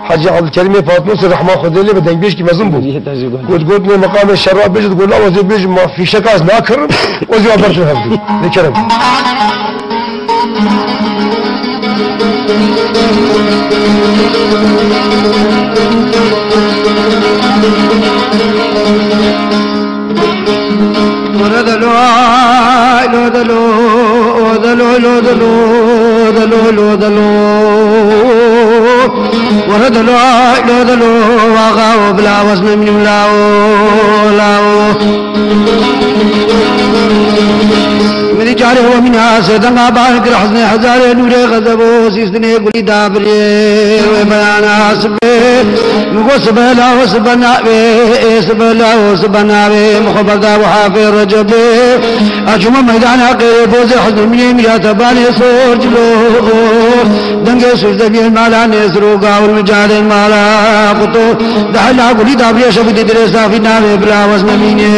حاجي عبد الكريم فاطمه رحمه خدي لي بدنج بيش كي مزن بو قلت لي مقام الشراب بيجي تقول لا وزي بيجي ما في شكاز لا كرم وزي برشو هبدي لكرم ودلو دلو دلو دلو دلو دلو وردلو دلو واغاو بلا وزن من لاو لاو من جاره ومنها سيدنا بارك الحزن حزار نور غضبو سيسدني قولي دابري وبيانا سبي وسبلا وسبنا سبلا وسبنا مخبردا وحافي رجب اجم ميدان قريب وزي حزن من يميات بالي صور جلو دنگ سجد بي مالا نسرو قاول مجال مالا قطو دحلا قولي دابري شبدي درسا في نار بلا وزن مني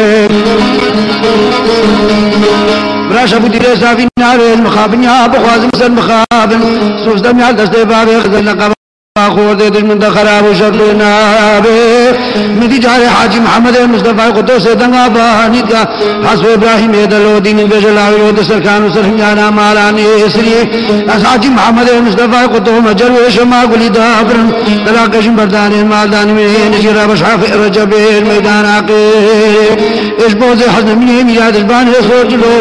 براش ابو دريسا في النار المخابن يا ابو خازم سن مخابن سوس دم يا دست باب خزن لقب اخو دد من خراب شرنا مدي جاري حاجي محمد المصطفى قدوس دنگا بانيدا حسب ابراهيم يدلو دين بجلاوي ود سركان سرحنا مالاني سري حاجي محمد المصطفى قدوم مجر وشما قولي دابر تلاقش بردان مالدان من جرا بشاف رجب الميدان عقيل ايش بوزي حزن من ميلاد البان يسوجلو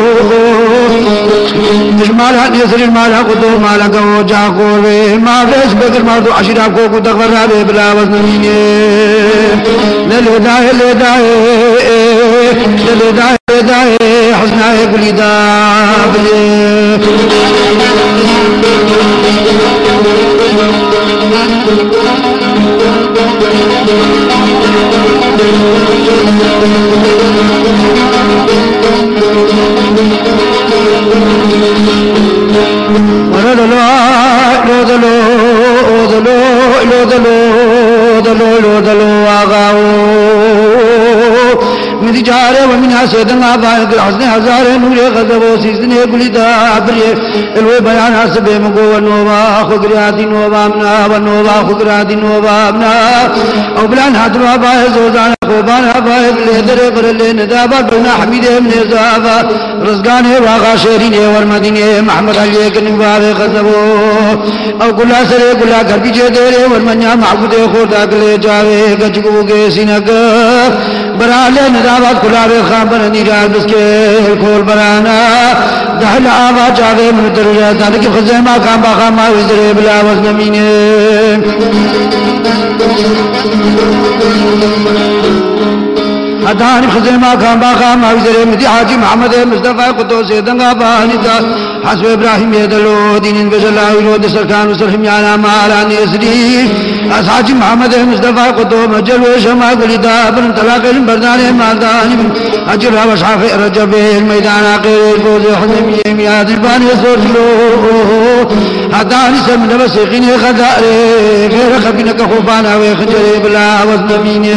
مجمال يسري المال قدوم مالك وجاكو ما فيش بكر مردو عشرة كوكو تغفر بلا وزن مني للهداية للهداية حسناء قولي دابلي مدي جاره ومنها سيدنا بارك الحسن هزار نور غضب وسيدنا قولي دابري الوي بيان حسب مغو ونوبا خقراتي نوبا منا ونوبا خقراتي نوبا منا او بلان حضروا باي زوزان خوبان باي لدر برل ندابا بنا حميد من زافا رزقان واغا شيرين والمدينه محمد علي كن باب غضب او كل سر كل غربي جدر والمنيا معبود خدا كل جاوي گجگو کے سینگ برالے ندابات کلاوے خامبر نیرال بسکے کھول برانا دہل آبا جاوے منتر جاتا لکی خزیمہ کامبا خاما وزر بلا وزن مینے ادان خزیمہ کامبا خاما وزر مدی حاجی محمد مصطفی قدوس دنگا بانیتا حسب ابراہیم یدلو دین بجلاوی رود سرکان وسرحم یانا مالانی اسری حاجی محمد مصطفی قدوم اجل وشما قلی دابن طلاق بردان مالدان اجر وشعف رجب الميدان عقيل الفوز حزم يمياد البان يسور جلو حداني سمن بسيقين خداري غير خبينك خوفانا ويخجري بلا وزن ميني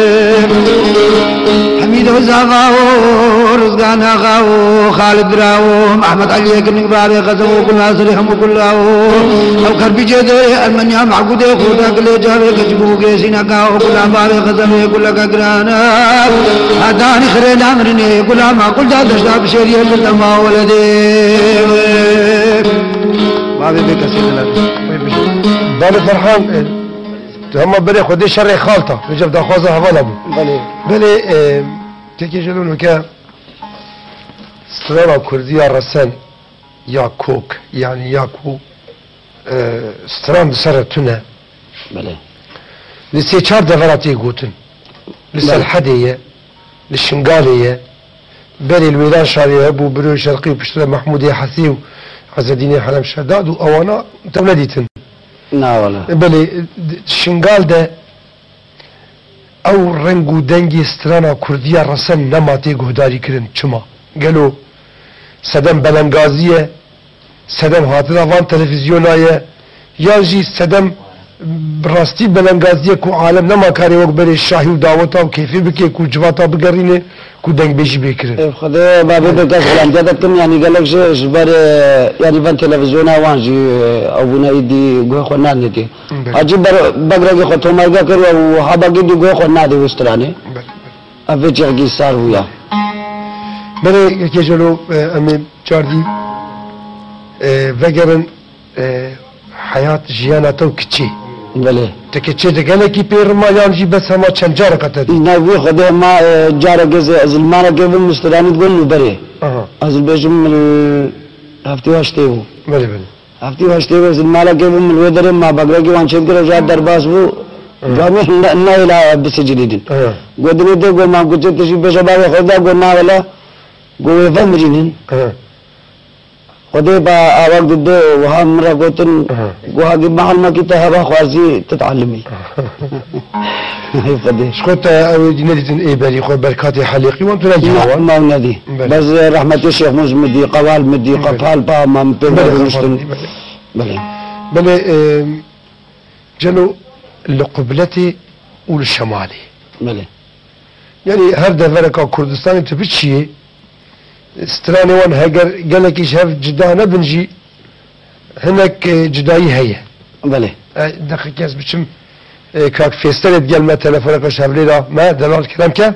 حميد وزافاو رزقان اغاو خالد راو محمد علي كنك بابي غزو كل ناصر حمو كلاو او كربي جدي المنيا معقود خودا كل جاوي كجبو كيسينا كاو كلا بابي غزو كل كغرانا اداني خرينا امرني كلا ما كل داشتا بشريه لما ولدي بابي بكسي بابي فرحان هم بري خدي شر خالته نجيب دا خوازه هوالا بو بلي تكي جلونو كا سترانا كردية رسن يا كوك يعني ياكو ستران بسر تونه بله لسي چار دفراتي قوتن لسي الحدية للشنقالية بلي الويلان شاريه ابو برو شرقي وبشترى محمودي حثيو عز الدين حرم شداد وانا تولديتن نا والله بلي شنقال ده او رنگو دنگي سترانا كردية رسن نماتي قهداري كرن چما قالوا سدم بلنغازية سدم هاتنا وان تلفزيوناية يا جي سدم براستی بلنگازیه کو عالم نما کاری وقت بری شاهی و دعوتا و کیفی بکی کو جواتا بگرینه کو دنگ بیشی بکره خدا بابي بكاس غلام جاتكم يعني قال لك جبر يعني فان تلفزيون وانجي ابونا يدي جو خنا ندي اجيب بقرا خطو ما قال وهبا قدي جو خنا دي وستراني افجع جي صار ويا بله کجلو امی چاردی وگرن حیات جیاناتو کچی بله تكتشي تقال كي بير ما يانجي بس ما كان جارة قتادي ناوي خده ما جارة جزء أزل ما ركب المستراني تقول له بري أزل بيجم هفتي واشتيو بله بله هفتي واشتيو أزل ما ركب من الودر ما بقرا كي وانشين كره جاد درباس بو جامع نايلا بس جديدين قدري ده قول ما كنت تشوف بشباب خدا قول ما ولا قول يفهم جنين خده با آواق ده وها مرا قوتن قوها قي محل ما كي تهبا خوازي تتعلمي هاي خده شخوت نديتن اي بالي خو بركاتي حليقي وانتو نجي هوان ما ونادي بس رحمة الشيخ مزمدي قوال مدي قفال با ما مبين مشتن بله بله جنو لقبلتي والشمالي بله يعني هر دفرك كردستاني تبتشي استراني وان هاجر قالك يشاف جدا نبنجي هناك جداي هي بله دقيقة ياس بشم كاك فيسترد قال ما تلفونك شابلي لا ما دلال كلام كان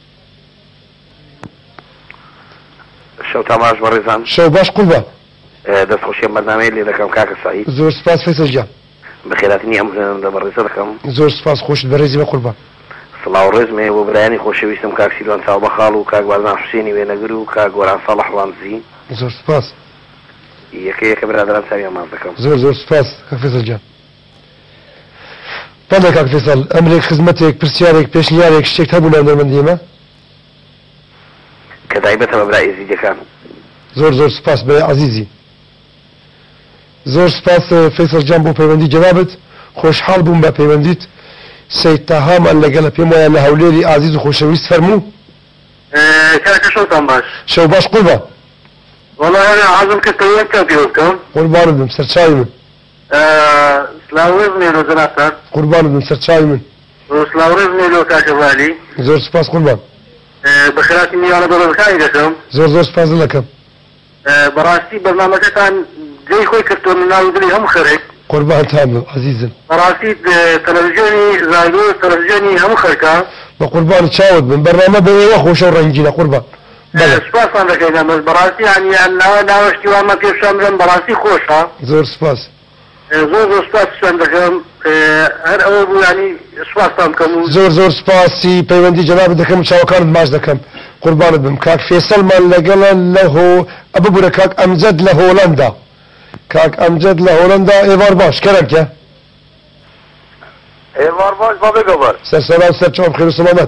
شو تماش بريزان شو باش قلبه دست خوشي برنامج اللي ذكرم كاك السعيد زور سباس فيصل جان بخيراتني أم بريزان ذكرم زور سباس خوش بريزي بقلبه صلاة ورزمه وبراني خوشي ويستم كاك سيدوان صاحب خالو كاك بازان حسيني وينقرو كاك وران صالح وانزي زور سباس يكي برادران سامي ما ذكرم زور سباس كاك فيصل جان طلع كاك فيصل أمرك خدمتك برسيارك بيشنيارك شتيك تهبونا من ديما كدايبتها مبرأي زيدي كان زور سپاس به عزیزی زور سپاس فیصل جان بو پیوندی جوابت خوشحال بوم به پیوندیت سید تهام لگل پیما له هولیری عزیز و خوشویست فرمو كاك شو تنباش شو باش قربا والله أنا عازم كتوين كافيوكم قربان بدم سرچای من سلاورزمي لو زناتر قربان بدم سرچای من وسلاورزمي لو كاكبالي زور سپاس قربان بخيراتي ميانا ببرخاي دكم زور سپاس لکم براسي برنامج كان جاي خوي كرتون ناودري هم خرج قربان تام عزیزم براسي تلفزيوني زايدو تلفزيوني هم خرجا بقربان تشاود من برنامج به خوش رنجينا قربان بله سپاس انا كاين بس براسي يعني انا ناوشتي وما كيف شامل براسي خوشها زور سپاس زور سپاس عندكم هر او يعني سپاس تامكم زور سپاسی پیوندی جناب دکم چاوکان ماش دکم قربان بدم كاك فيصل من لقل له ابو بره كاك امجد له هولندا كاك امجد له هولندا ايوار باش كرمك يا ايوار باش بابا قبر سر سلام سر چوب خير سلامت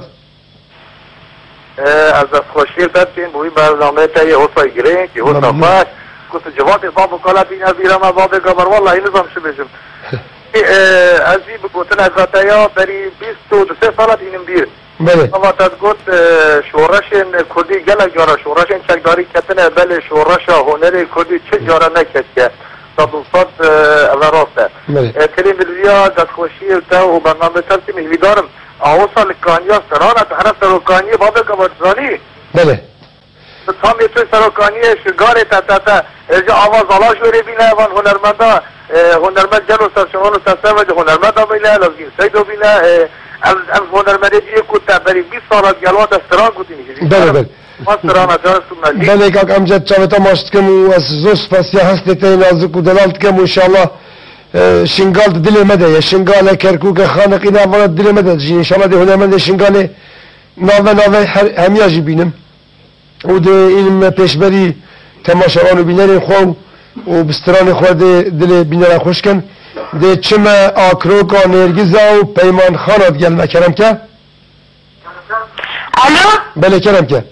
از خوشی داشتین بوی برنامه تایی اوسای گرین که اوسا فاش كنت جوابي بابا قال بينا بيرا ما بابا قبر والله نظام شو بيجم ازي بقولتنا زاتايا بري 23 سالة دينم بير بله ما تقول شورشن كردي جل جارا شورشن چکداری کتنه بله شورش هنری کردی چه جارا نکشه صد راسته تلویزیون دستخوشی تا و برنامه تلتی میدارم اوصل کانیا سرانه طرف سرکانی بابا قبرزانی بله تام تو سرکانی شگار تا اجا آواز آلا شوری بینه وان هنرمند جلو سرشمان و سرسوج هنرمند بینه لازم سیدو بینه هنرمندی کتا بری 20 سالت گلوات استران کتی میشه بله بله استران جانستون نجی بله کاک امجد چاوتا ماشت کم و از زور سپاسی هستتی نازک و دلالت کم و انشاءالله شنگال دل مده یا شنگال کرکوک خانقی ناورد دل مده جی انشاءالله ده هنرمند شنگال ناوه همیاجی بینم و ده علم پیشبری تماشاوانو بینرین خواه و بستران خواه ده دل بینران خوش کن ده چم آکروکا نرگیزا و پیمان خانات گل مکرم که الو بله کرم که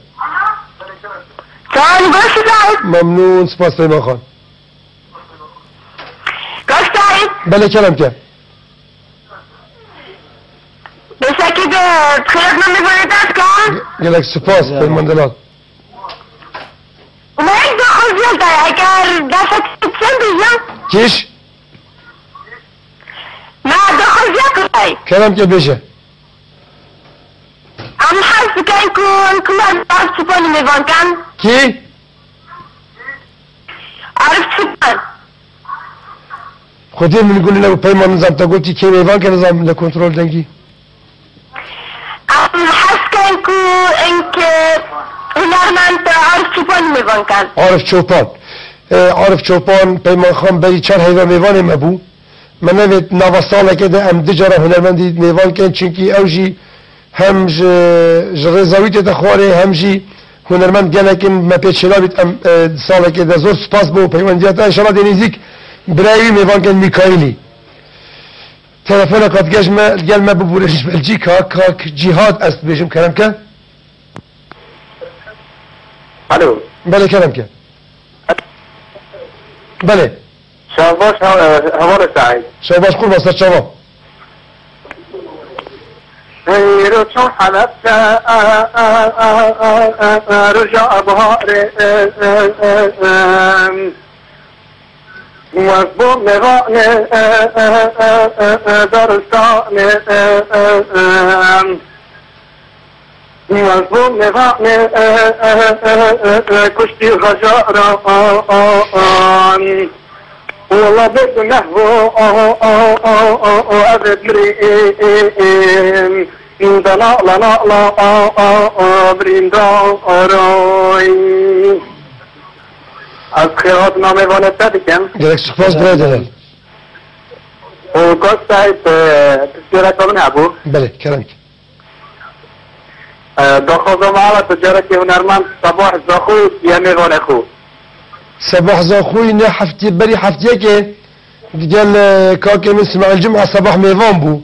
سلام باش سعید ممنون سپاس پیمان خان باش سعید بله کرم که بسکی ده خیلی من میبونه دست کن گلک سپاس پیمان دلال من یک دو خوزیل داره اگر دست کن بیزم کیش؟ من نه دخل جاكي كلام كي بيجا ام حس كان يكون كمان عرف شوفوني ميفان كان كي عرف شوفون خدين من يقول لنا بيمان نظام تقولتي كي ميفان كنظام لكنترول دنجي ام حس كان يكون انك هنرمند عرف شوفوني ميفان كان عارف چوپان عارف چوپان پیمان خان بری چار هیوان میوان مبو من نوید نوا ساله که ده ام دجاره هنرمندی میوان کن چونکی او جی هم رضاویت تخواره هم جی هنرمند گله که مپیت شلابیت ام ساله که ده زور سپاس بو پیوندیت انشالله دینیزیک برایوی میوان کن میکایلی تلفون قد گل ما ببورش بلجیکا کاک جهاد است بیجم کرم که الو بله کرم که بله شاباش هوار سعید شاباش قول بسر شباب غير حلب رجع بهار وزبون نغان درستان وزبون نغان كشتي غجاران والله بيت نهو أبد مريم لا لا لا لا برين داراي الخيرات نامه وانا تدكم جلك سخفاز برادر وقد سايب تسيرة كمان أبو بله كلامك دخوزم على تجارة هنرمند صباح زخو يمي وانا خو صباح زاخوي نه حفتي بري حفتي كي قال كاكي من سمع الجمعة صباح ميفان بو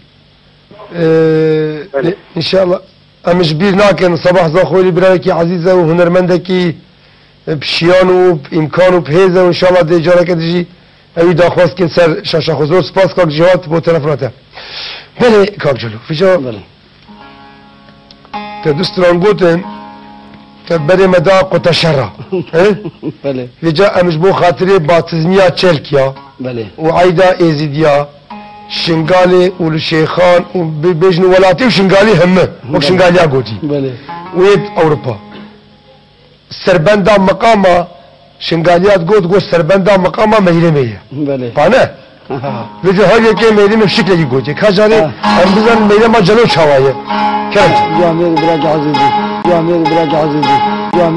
ان شاء الله امش بير ناكن صباح زاخوي براكي عزيزة وهنرمندكي بشيانو بامكانو بهيزة وان شاء الله دي جارك تجي اوي داخواست كن سر شاشا خزور سپاس كاك جهات بو تلفوناته بله كاك جلو فيجا بله تدستران قوتن تبري مدى قوت شرع بله فيجا امش بو خاطري باتزمية تشلكيا بله وعيدا ايزيديا شنغالي والشيخان وبيجن ولاتي وشنغالي همه وشنغاليا قوتي بله ويد اوروبا سربندا مقاما شنغاليات قوت سربندا مقاما ميرمية بله فانا فيجا هاي كي ميرمي بشكل يقوتي كاجاني ام بزن ميرما جلو شوايه كانت يا مير براك عزيزي يا مير براك عزيزي